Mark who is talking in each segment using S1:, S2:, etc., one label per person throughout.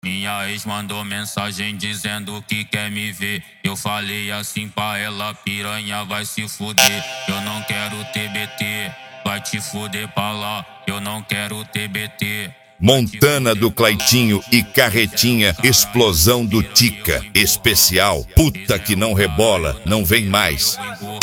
S1: Minha ex mandou mensagem dizendo que quer me ver. Eu falei assim pra ela, piranha vai se fuder. Eu não quero TBT, vai te fuder pra lá. Eu não quero TBT.
S2: Montana do Claitinho e Carretinha, explosão do Tica, especial, puta que não rebola, não vem mais.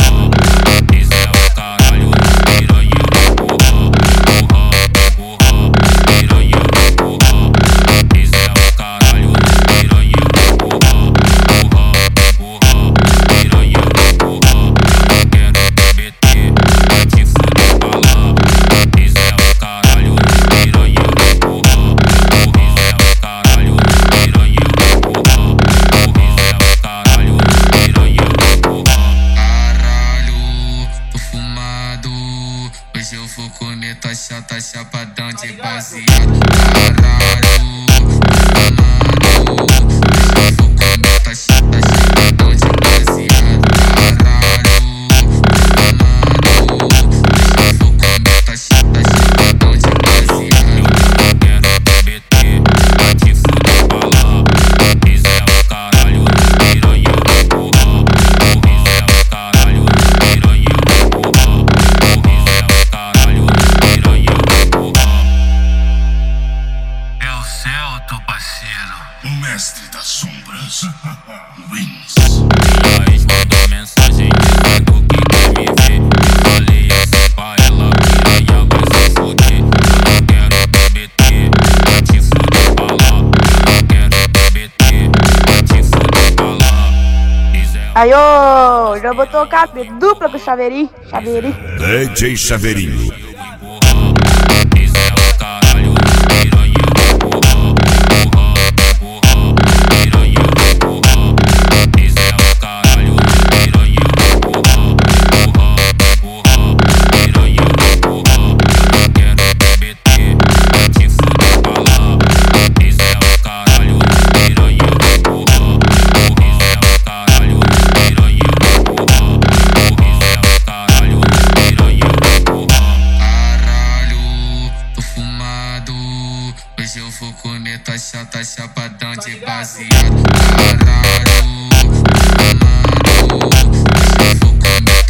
S3: Hoje eu vou comer tua chata chapadão de baseado. Caralho, fumado. Hoje eu vou comer tua chata chapadão de baseado. Caralho, fumado. Hoje eu vou comer tua chata chapadão de baseado.
S1: Eu quero TBT, vai te fuder pra lá. Isso é o caralho, piranha, porra. Isso é o caralho, piranha, porra.
S3: É o Celto, parceiro,
S4: o mestre das sombras. Wins.
S1: Minha ex mandou mensagem dizendo que quer me ver. Eu falei assim pra ela, piranha vai se fuder. Eu não quero TBT, vai te fuder pra lá. Eu não quero TBT, vai te fuder pra lá.
S5: Aí, ô, já vou tocar dupla com o Chaveirinho.
S2: DJ Chaveirinho.
S3: Hoje eu vou comer tua chata chapadão de baseado. Caralho, fumado. Hoje eu vou comer